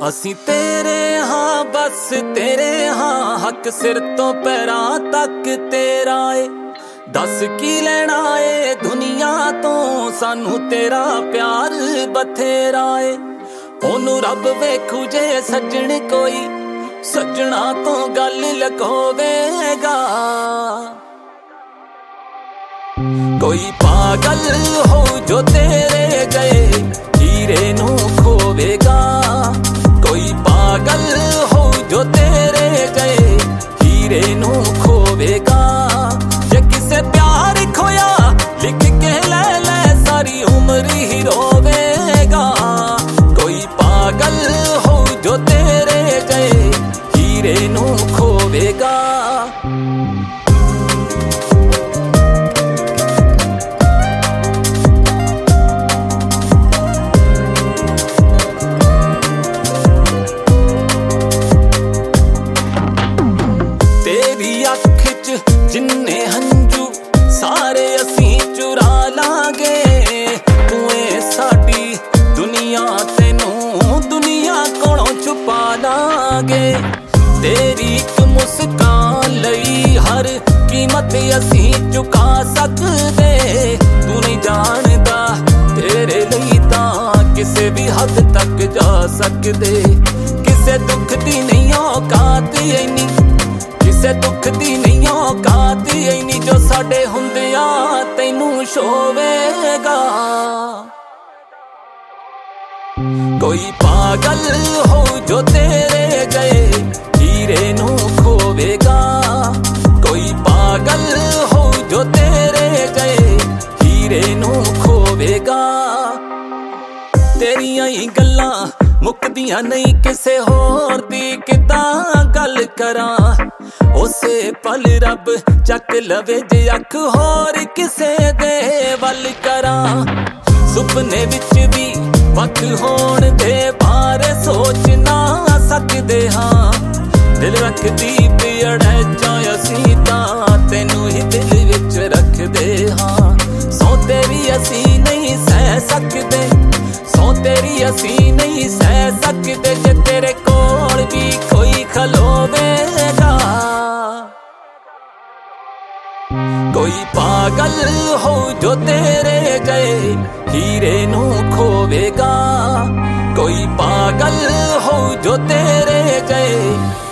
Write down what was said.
ਅਸੀਂ ਤੇਰੇ ਹਾਂ ਬਸ ਤੇਰੇ ਹਾਂ, ਹੱਕ ਸਿਰ ਤੋਂ ਪੈਰਾਂ ਤੱਕ ਤੇਰਾ ਏ। ਦੱਸ ਕੀ ਲੈਣਾ ਏ ਦੁਨੀਆ ਤੋਂ, ਸਾਨੂੰ ਤੇਰਾ ਪਿਆਰ ਬਥੇਰਾ ਏ। ਉਹਨੂੰ ਰੱਬ ਵੇਖੂ ਜੇ ਸੱਜਣ ਕੋਈ, ਸੱਜਣਾ ਤੋਂ ਗੱਲ ਲਕੋਵੇਗਾ। ਕੋਈ ਪਾਗਲ ਹੋ ਜੋ ਤੇਰੇ ਗਏ ਹੀਰੇ ਨੂੰ ਖੋਵੇਗਾ। ਕੋਈ ਪਾਗਲ ਹੋ ਜੋ ਤੇਰੇ ਗਏ ਹੀਰੇ ਨੂੰ ਖੋਵੇਗਾ। ਜੇ ਕਿਸੇ ਪਿਆਰ ਖੋਇਆ ਲਿਖ ਕੇ ਲੈ ਲੈ ਸਾਰੀ ਉਮਰ ਹੀ ਰੋਵੇਗਾ। ਕੋਈ ਪਾਗਲ ਹੋ ਜੋ ਤੇਰੇ ਗਏ ਹੀਰੇ ਨੂੰ ਖੋਵੇਗਾ। ਅੱਖ ਚ ਜਿੰਨੇ ਹੰਝੂ ਸਾਰੇ ਅਸੀਂ ਚੁਰਾ ਲਾਂਗੇ। ਤੂੰ ਏ ਸਾਡੀ ਦੁਨੀਆ, ਤੈਨੂੰ ਦੁਨੀਆ ਕੋਲੋਂ ਛੁਪਾ ਲਾਂਗੇ। ਤੇਰੀ ਇੱਕ ਮੁਸਕਾਨ ਲਈ ਹਰ ਕੀਮਤ ਅਸੀਂ ਚੁਕਾ ਸਕਦੇ। ਤੂੰ ਨਹੀਂ ਜਾਣਦਾ ਤੇਰੇ ਲਈ ਤਾਂ ਕਿਸੇ ਵੀ ਹੱਦ ਤੱਕ ਜਾ ਸਕਦੇ। ਕਿਸੇ ਦੁੱਖ ਦੀ ਨਹੀਂ ਔਕਾਤ ਇੰਨੀ, ਕਿਸੇ ਦੁੱਖ ਦੀ ਨਹੀਂ ਔਕਾਤ ਇੰਨੀ ਜੋ ਸਾਡੇ ਹੁੰਦਿਆਂ ਤੈਨੂੰ ਛੋਵੇਗਾ। ਕੋਈ ਪਾਗਲ ਹੋ ਜੋ ਤੇਰੇ ਗਏ ਹੀਰੇ ਨੂੰ ਖੋਵੇਗਾ। ਕੋਈ ਪਾਗਲ ਹੋ ਜੋ ਤੇਰੇ ਗਏ ਹੀਰੇ ਨੂੰ ਖੋਵੇਗਾ। ਤੇਰੀਆਂ ਹੀ ਗੱਲਾਂ ਮੁੱਕਦੀਆਂ ਨਹੀਂ, ਕਿਸੇ ਹੋਰ ਦੀ ਕਿੱਦਾਂ ਗੱਲ ਕਰਾਂ। ਉਸੇ ਪਲ ਰੱਬ ਚੱਕ ਲਵੇ ਜੇ ਅੱਖ ਹੋਰ ਕਿਸੇ ਦੇ ਵੱਲ ਕਰਾਂ। ਸੁਪਨੇ ਵਿੱਚ ਵੀ ਵਕਤ ਹੋਣ ਦੇ ਬਾਰੇ ਸੋਚ ਨਾ ਸਕਦੇ ਹਾਂ। ਦਿਲ ਰੱਖਦੀ ਪੀੜੈ ਜਾਂ ਅਸੀਂ ਤਾਂ ਤੈਨੂੰ ਹੀ ਦਿਲ ਵਿੱਚ ਰੱਖਦੇ ਹਾਂ। ਸੌ ਤੇਰੀ ਅਸੀਂ ਨਹੀਂ ਸਹਿ ਸਕਦੇ, ਸੌ ਤੇਰੀ ਅਸੀਂ ਨਹੀਂ ਸਹਿ ਸਕਦੇ। ਜੇ ਤੇਰੇ ਕੋਲ ਵੀ ਕੋਈ ਖਲੋਵੇਗਾ। ਕੋਈ ਪਾਗਲ ਹੋ ਜੋ ਤੇਰੇ ਗਏ ਹੀਰੇ ਨੂੰ ਖੋਵੇਗਾ। ਕੋਈ ਪਾਗਲ ਹੋ ਜੋ ਤੇਰੇ ਗਏ